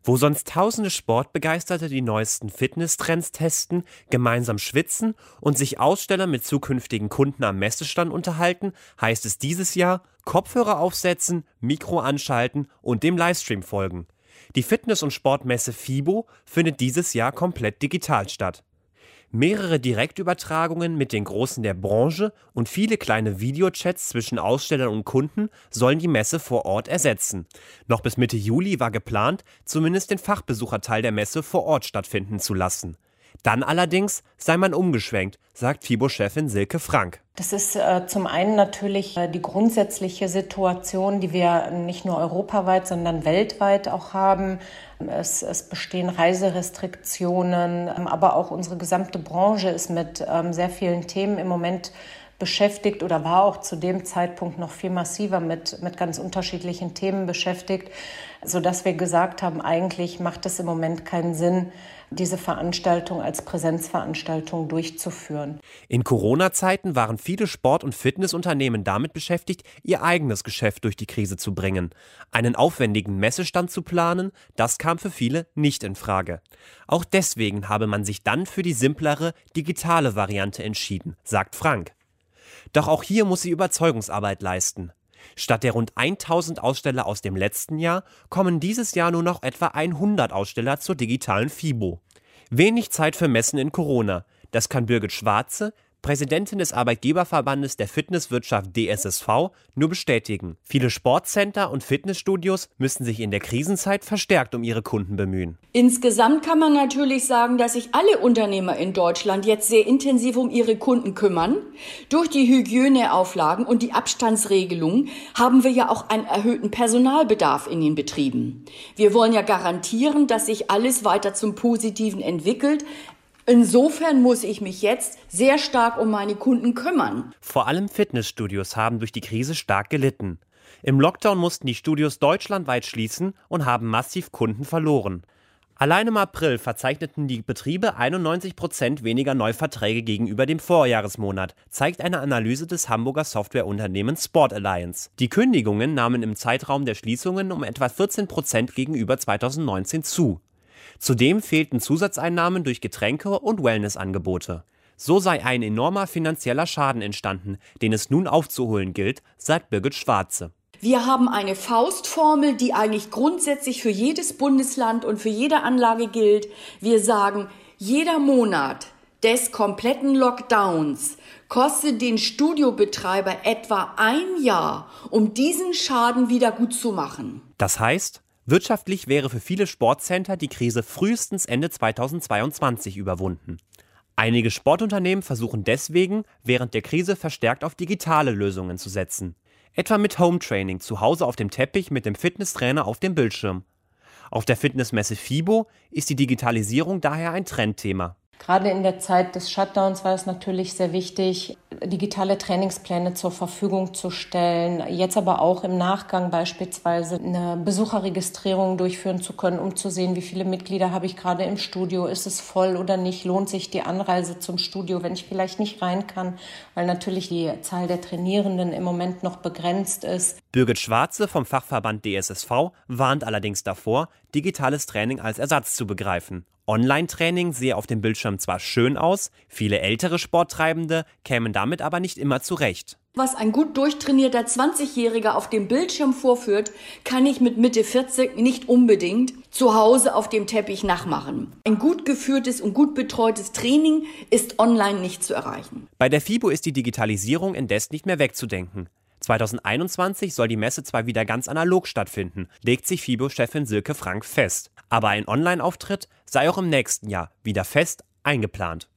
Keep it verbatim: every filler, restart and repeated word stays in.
Wo sonst tausende Sportbegeisterte die neuesten Fitnesstrends testen, gemeinsam schwitzen und sich Aussteller mit zukünftigen Kunden am Messestand unterhalten, heißt es dieses Jahr Kopfhörer aufsetzen, Mikro anschalten und dem Livestream folgen. Die Fitness- und Sportmesse FIBO findet dieses Jahr komplett digital statt. Mehrere Direktübertragungen mit den Großen der Branche und viele kleine Videochats zwischen Ausstellern und Kunden sollen die Messe vor Ort ersetzen. Noch bis Mitte Juli war geplant, zumindest den Fachbesucherteil der Messe vor Ort stattfinden zu lassen. Dann allerdings sei man umgeschwenkt, sagt FIBO-Chefin Silke Frank. Das ist äh, zum einen natürlich äh, die grundsätzliche Situation, die wir nicht nur europaweit, sondern weltweit auch haben. Es, es bestehen Reiserestriktionen, ähm, aber auch unsere gesamte Branche ist mit ähm, sehr vielen Themen im Moment beschäftigt oder war auch zu dem Zeitpunkt noch viel massiver mit, mit ganz unterschiedlichen Themen beschäftigt, sodass wir gesagt haben, eigentlich macht es im Moment keinen Sinn, diese Veranstaltung als Präsenzveranstaltung durchzuführen. In Corona-Zeiten waren viele Sport- und Fitnessunternehmen damit beschäftigt, ihr eigenes Geschäft durch die Krise zu bringen. Einen aufwendigen Messestand zu planen, das kam für viele nicht in Frage. Auch deswegen habe man sich dann für die simplere, digitale Variante entschieden, sagt Frank. Doch auch hier muss sie Überzeugungsarbeit leisten. Statt der rund tausend Aussteller aus dem letzten Jahr kommen dieses Jahr nur noch etwa hundert Aussteller zur digitalen FIBO. Wenig Zeit für Messen in Corona. Das kann Birgit Schwarze, Präsidentin des Arbeitgeberverbandes der Fitnesswirtschaft D S S V, nur bestätigen. Viele Sportcenter und Fitnessstudios müssen sich in der Krisenzeit verstärkt um ihre Kunden bemühen. Insgesamt kann man natürlich sagen, dass sich alle Unternehmer in Deutschland jetzt sehr intensiv um ihre Kunden kümmern. Durch die Hygieneauflagen und die Abstandsregelungen haben wir ja auch einen erhöhten Personalbedarf in den Betrieben. Wir wollen ja garantieren, dass sich alles weiter zum Positiven entwickelt. Insofern muss ich mich jetzt sehr stark um meine Kunden kümmern. Vor allem Fitnessstudios haben durch die Krise stark gelitten. Im Lockdown mussten die Studios deutschlandweit schließen und haben massiv Kunden verloren. Allein im April verzeichneten die Betriebe einundneunzig Prozent weniger Neuverträge gegenüber dem Vorjahresmonat, zeigt eine Analyse des Hamburger Softwareunternehmens Sport Alliance. Die Kündigungen nahmen im Zeitraum der Schließungen um etwa vierzehn Prozent gegenüber zweitausendneunzehn zu. Zudem fehlten Zusatzeinnahmen durch Getränke und Wellnessangebote. So sei ein enormer finanzieller Schaden entstanden, den es nun aufzuholen gilt, sagt Birgit Schwarze. Wir haben eine Faustformel, die eigentlich grundsätzlich für jedes Bundesland und für jede Anlage gilt. Wir sagen, jeder Monat des kompletten Lockdowns kostet den Studiobetreiber etwa ein Jahr, um diesen Schaden wieder gut zu machen. Das heißt, wirtschaftlich wäre für viele Sportcenter die Krise frühestens Ende zweitausendzweiundzwanzig überwunden. Einige Sportunternehmen versuchen deswegen, während der Krise verstärkt auf digitale Lösungen zu setzen. Etwa mit Home-Training zu Hause auf dem Teppich mit dem Fitnesstrainer auf dem Bildschirm. Auf der Fitnessmesse FIBO ist die Digitalisierung daher ein Trendthema. Gerade in der Zeit des Shutdowns war es natürlich sehr wichtig, digitale Trainingspläne zur Verfügung zu stellen. Jetzt aber auch im Nachgang beispielsweise eine Besucherregistrierung durchführen zu können, um zu sehen, wie viele Mitglieder habe ich gerade im Studio, ist es voll oder nicht, lohnt sich die Anreise zum Studio, wenn ich vielleicht nicht rein kann, weil natürlich die Zahl der Trainierenden im Moment noch begrenzt ist. Birgit Schwarze vom Fachverband D S S V warnt allerdings davor, digitales Training als Ersatz zu begreifen. Online-Training sehe auf dem Bildschirm zwar schön aus, viele ältere Sporttreibende kämen damit aber nicht immer zurecht. Was ein gut durchtrainierter zwanzigjähriger auf dem Bildschirm vorführt, kann ich mit Mitte vierzig nicht unbedingt zu Hause auf dem Teppich nachmachen. Ein gut geführtes und gut betreutes Training ist online nicht zu erreichen. Bei der FIBO ist die Digitalisierung indes nicht mehr wegzudenken. zweitausendeinundzwanzig soll die Messe zwar wieder ganz analog stattfinden, legt sich FIBO-Chefin Silke Frank fest. Aber ein Online-Auftritt sei auch im nächsten Jahr wieder fest eingeplant.